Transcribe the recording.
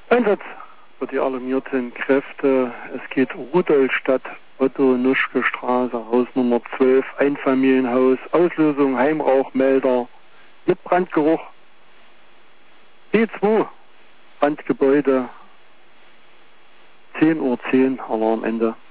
Einsatz für die alarmierten Kräfte. Es geht Rudolstadt, Otto-Nuschke-Straße, Hausnummer 12, Einfamilienhaus, Auslösung Heimrauchmelder mit Brandgeruch. D2, Brandgebäude, 10:10 Uhr, Alarmende.